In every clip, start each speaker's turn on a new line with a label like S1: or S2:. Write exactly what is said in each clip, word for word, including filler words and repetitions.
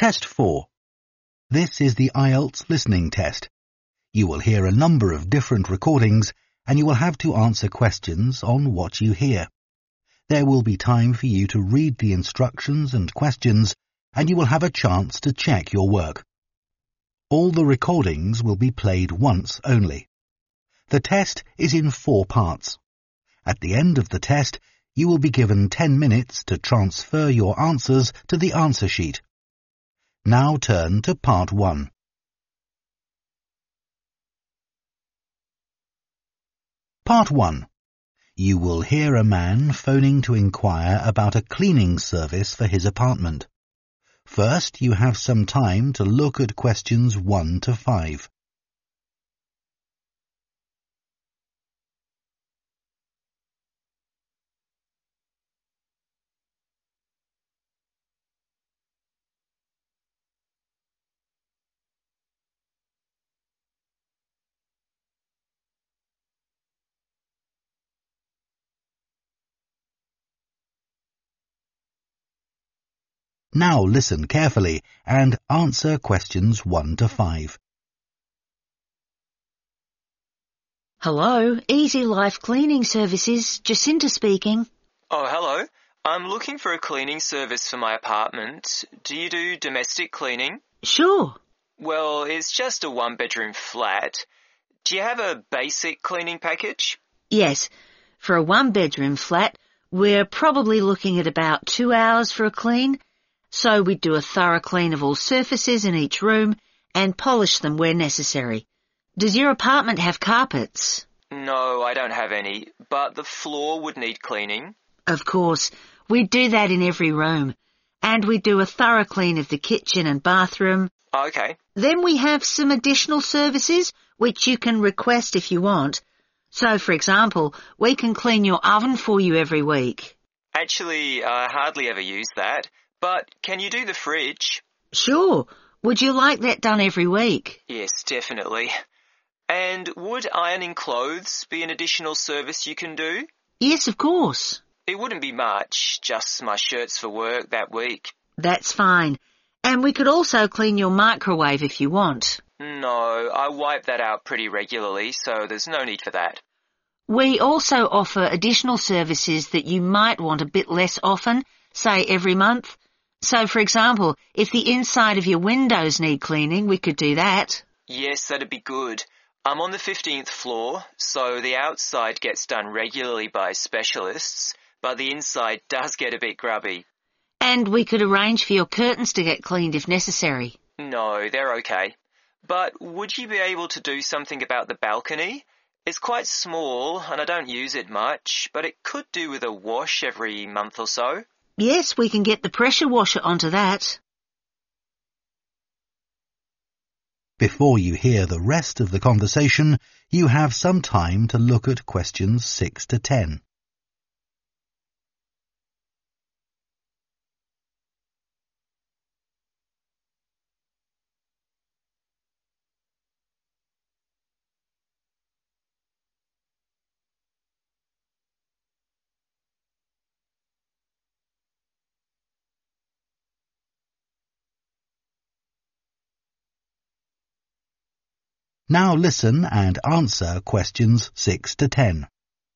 S1: Test four. This is the I E L T S listening test. You will hear a number of different recordings and you will have to answer questions on what you hear. There will be time for you to read the instructions and questions and you will have a chance to check your work. All the recordings will be played once only. The test is in four parts. At the end of the test, you will be given ten minutes to transfer your answers to the answer sheet. Now turn to part one. Part one. You will hear a man phoning to inquire about a cleaning service for his apartment. First, you have some time to look at questions one to five. Now listen carefully and answer questions one to five.
S2: Hello, Easy Life Cleaning Services, Jacinta speaking.
S3: Oh, hello. I'm looking for a cleaning service for my apartment. Do you do domestic cleaning?
S2: Sure.
S3: Well, it's just a one-bedroom flat. Do you have a basic cleaning package?
S2: Yes. For a one-bedroom flat, we're probably looking at about two hours for a clean. So we do a thorough clean of all surfaces in each room and polish them where necessary. Does your apartment have carpets?
S3: No, I don't have any, but the floor would need cleaning.
S2: Of course, we do that in every room. And we do a thorough clean of the kitchen and bathroom.
S3: Okay.
S2: Then we have some additional services which you can request if you want. So, for example, we can clean your oven for you every week.
S3: Actually, I hardly ever use that. But can you do the fridge?
S2: Sure. Would you like that done every week?
S3: Yes, definitely. And would ironing clothes be an additional service you can do?
S2: Yes, of course.
S3: It wouldn't be much, just my shirts for work that week.
S2: That's fine. And we could also clean your microwave if you want.
S3: No, I wipe that out pretty regularly, so there's no need for that.
S2: We also offer additional services that you might want a bit less often, say every month. So, for example, if the inside of your windows need cleaning, we could do that.
S3: Yes, that'd be good. I'm on the fifteenth floor, so the outside gets done regularly by specialists, but the inside does get a bit grubby.
S2: And we could arrange for your curtains to get cleaned if necessary.
S3: No, they're okay. But would you be able to do something about the balcony? It's quite small, and I don't use it much, but it could do with a wash every month or so.
S2: Yes, we can get the pressure washer onto that.
S1: Before you hear the rest of the conversation, you have some time to look at questions six to ten. Now listen and answer questions six to ten.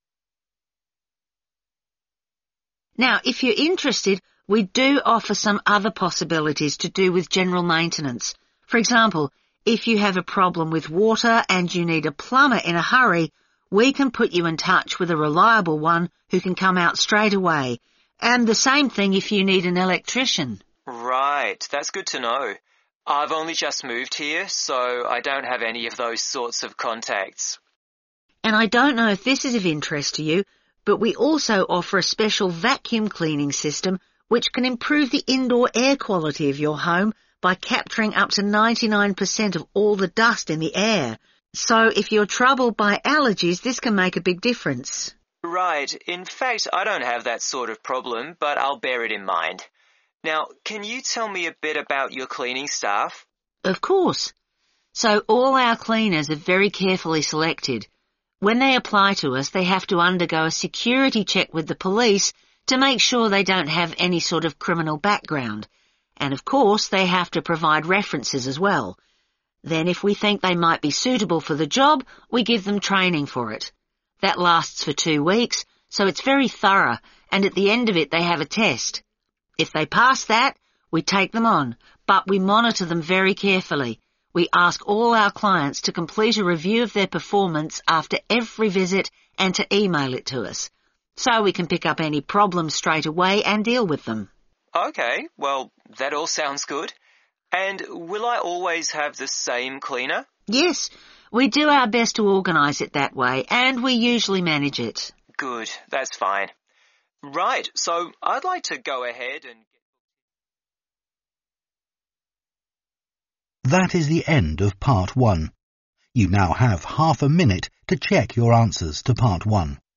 S2: Now, if you're interested, we do offer some other possibilities to do with general maintenance. For example, if you have a problem with water and you need a plumber in a hurry, we can put you in touch with a reliable one who can come out straight away. And the same thing if you need an electrician.
S3: Right, that's good to know. I've only just moved here, so I don't have any of those sorts of contacts.
S2: And I don't know if this is of interest to you, but we also offer a special vacuum cleaning system which can improve the indoor air quality of your home by capturing up to ninety-nine percent of all the dust in the air. So if you're troubled by allergies, this can make a big difference.
S3: Right. In fact, I don't have that sort of problem, but I'll bear it in mind. Now, can you tell me a bit about your cleaning staff?
S2: Of course. So all our cleaners are very carefully selected. When they apply to us, they have to undergo a security check with the police to make sure they don't have any sort of criminal background. And of course, they have to provide references as well. Then if we think they might be suitable for the job, we give them training for it. That lasts for two weeks, so it's very thorough, and at the end of it they have a test. If they pass that, we take them on, but we monitor them very carefully. We ask all our clients to complete a review of their performance after every visit and to email it to us, so we can pick up any problems straight away and deal with them.
S3: Okay, well, that all sounds good. And will I always have the same cleaner?
S2: Yes, we do our best to organise it that way, and we usually manage it.
S3: Good, that's fine. Right, so I'd like to go ahead and...
S1: That is the end of part one. You now have half a minute to check your answers to part one.